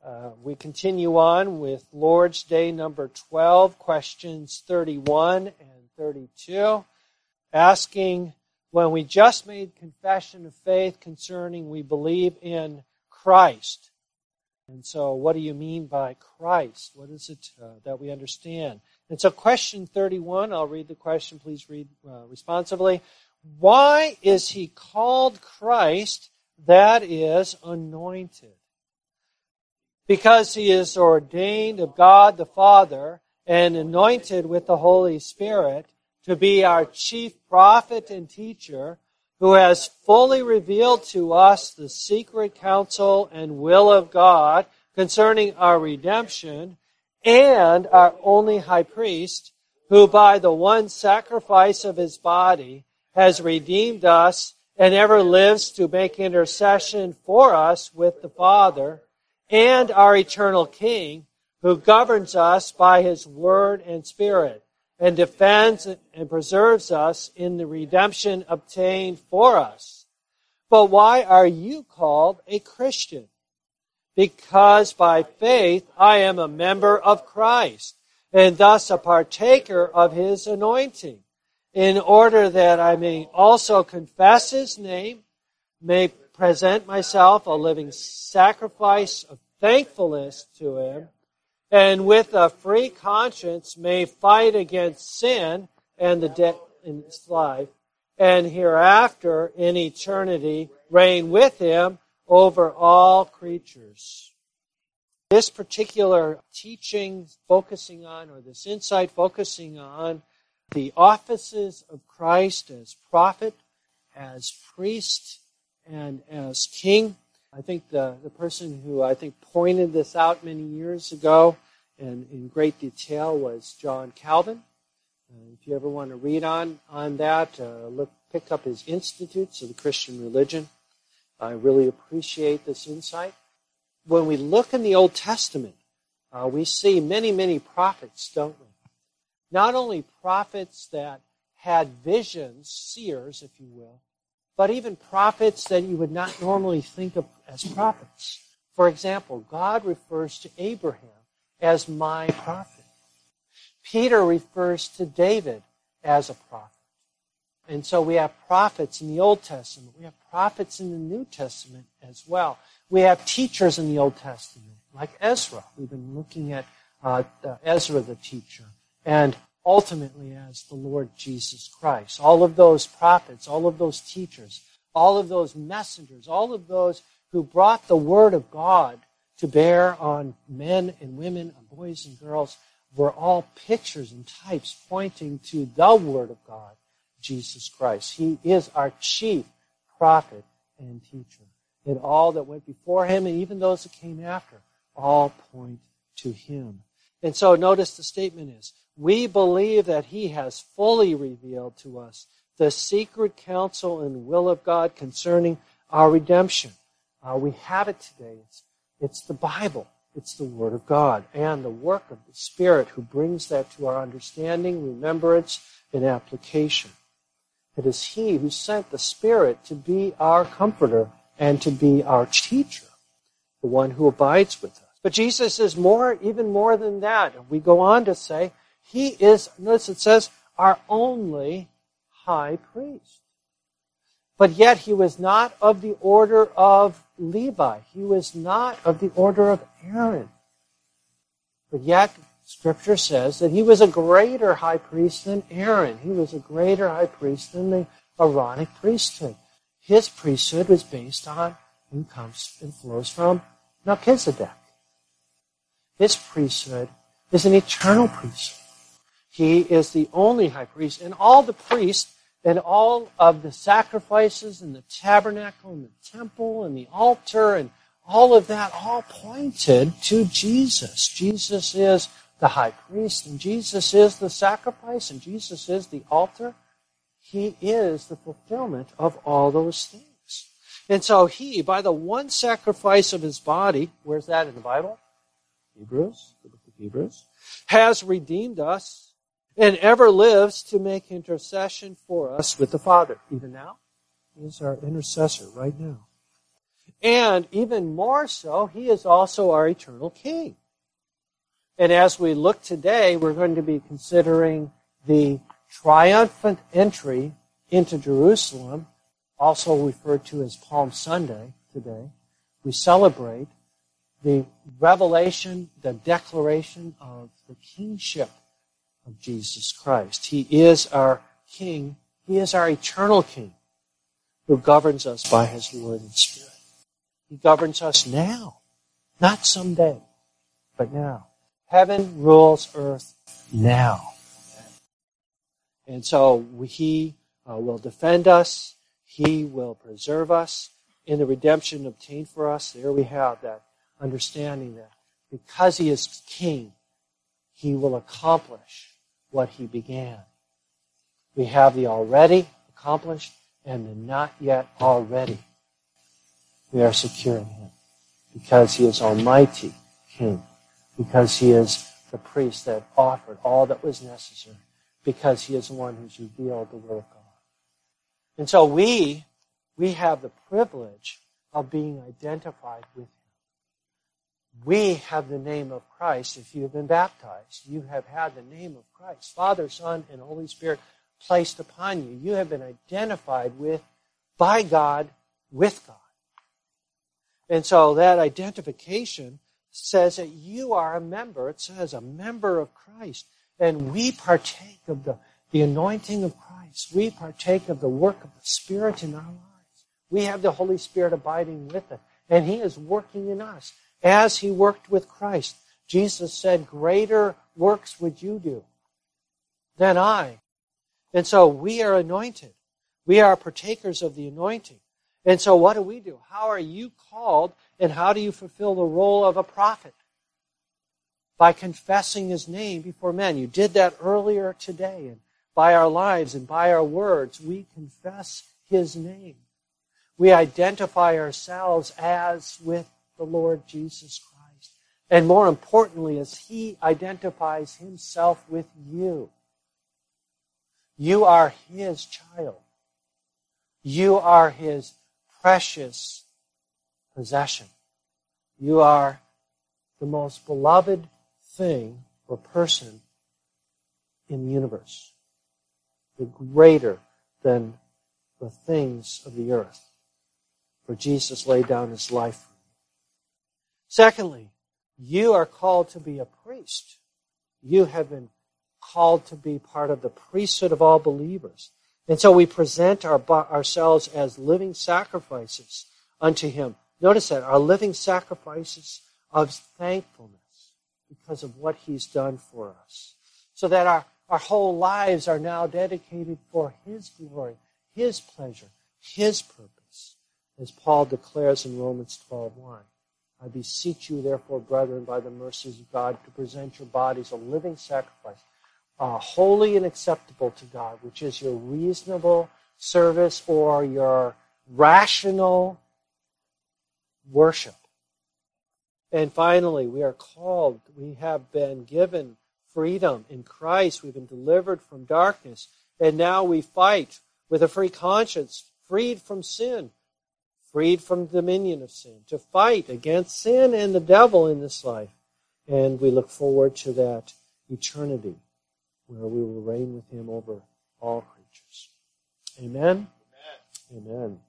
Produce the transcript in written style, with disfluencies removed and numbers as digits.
We continue on with Lord's Day number 12, questions 31 and 32, asking, when we just made confession of faith concerning we believe in Christ. And so what do you mean by Christ? What is it that we understand? And so question 31, I'll read the question, please read responsively. Why is he called Christ, that is, anointed? Because he is ordained of God the Father and anointed with the Holy Spirit to be our chief prophet and teacher, who has fully revealed to us the secret counsel and will of God concerning our redemption, and our only high priest, who by the one sacrifice of his body has redeemed us and ever lives to make intercession for us with the Father, and our eternal King, who governs us by his word and spirit, and defends and preserves us in the redemption obtained for us. But why are you called a Christian? Because by faith I am a member of Christ, and thus a partaker of his anointing, in order that I may also confess his name, may present myself a living sacrifice of thankfulness to him, and with a free conscience may fight against sin and the death in this life, and hereafter in eternity reign with him over all creatures. This particular teaching focusing on, or this insight focusing on, the offices of Christ as prophet, as priest, and as king. I think the person who pointed this out many years ago and in great detail was John Calvin. If you ever want to read on that, pick up his Institutes of the Christian Religion. I really appreciate this insight. When we look in the Old Testament, we see many, many prophets, don't we? Not only prophets that had visions, seers, if you will, but even prophets that you would not normally think of as prophets. For example, God refers to Abraham as my prophet. Peter refers to David as a prophet. And so we have prophets in the Old Testament. We have prophets in the New Testament as well. We have teachers in the Old Testament, like Ezra. We've been looking at Ezra the teacher, and ultimately as the Lord Jesus Christ. All of those prophets, all of those teachers, all of those messengers, all of those who brought the Word of God to bear on men and women, on boys and girls, were all pictures and types pointing to the Word of God, Jesus Christ. He is our chief prophet and teacher. And all that went before him, and even those that came after, all point to him. And so notice the statement is, we believe that he has fully revealed to us the secret counsel and will of God concerning our redemption. We have it today. It's the Bible. It's the Word of God and the work of the Spirit who brings that to our understanding, remembrance, and application. It is he who sent the Spirit to be our comforter and to be our teacher, the one who abides with us. But Jesus is even more than that. And we go on to say, he is, notice it says, our only high priest. But yet he was not of the order of Levi. He was not of the order of Aaron. But yet Scripture says that he was a greater high priest than Aaron. He was a greater high priest than the Aaronic priesthood. His priesthood was based on and comes and flows from Melchizedek. His priesthood is an eternal priesthood. He is the only high priest, and all the priests and all of the sacrifices and the tabernacle and the temple and the altar and all of that all pointed to Jesus. Jesus is the high priest, and Jesus is the sacrifice, and Jesus is the altar. He is the fulfillment of all those things. And so he, by the one sacrifice of his body, where's that in the Bible? Hebrews, the book of Hebrews, has redeemed us and ever lives to make intercession for us with the Father. Even now, he is our intercessor right now. And even more so, he is also our eternal King. And as we look today, we're going to be considering the triumphant entry into Jerusalem, also referred to as Palm Sunday today. We celebrate the revelation, the declaration of the kingship of Jesus Christ. He is our King. He is our eternal King who governs us by His Word and Spirit. He governs us now, not someday, but now. Heaven rules earth now. And so He will defend us. He will preserve us. In the redemption obtained for us, there we have that understanding that because He is King, He will accomplish what He began. We have the already accomplished and the not yet already. We are secure in Him because He is Almighty King, because He is the priest that offered all that was necessary, because He is the one who's revealed the will of God. And so we have the privilege of being identified with Him. We have the name of Christ. If you have been baptized, you have had the name of Christ, Father, Son, and Holy Spirit placed upon you. You have been identified by God, with God. And so that identification says that you are a member. It says a member of Christ. And we partake of the anointing of Christ. We partake of the work of the Spirit in our lives. We have the Holy Spirit abiding with us. And He is working in us as He worked with Christ. Jesus said, greater works would you do than I. And so we are anointed. We are partakers of the anointing. And so what do? How are you called and how do you fulfill the role of a prophet? By confessing His name before men. You did that earlier today. And by our lives and by our words, we confess His name. We identify ourselves as with the Lord Jesus Christ. And more importantly, as He identifies Himself with you. You are His child. You are His precious possession. You are the most beloved thing or person in the universe. The greater than the things of the earth. For Jesus laid down His life for you. Secondly, you are called to be a priest. You have been called to be part of the priesthood of all believers. And so we present ourselves as living sacrifices unto Him. Notice that, our living sacrifices of thankfulness because of what He's done for us. So that our whole lives are now dedicated for His glory, His pleasure, His purpose. As Paul declares in Romans 12:1, I beseech you, therefore, brethren, by the mercies of God, to present your bodies a living sacrifice, holy and acceptable to God, which is your reasonable service or your rational worship. And finally, we are called, we have been given freedom in Christ. We've been delivered from darkness. And now we fight with a free conscience, freed from sin, freed from the dominion of sin, to fight against sin and the devil in this life. And we look forward to that eternity where we will reign with Him over all creatures. Amen? Amen. Amen.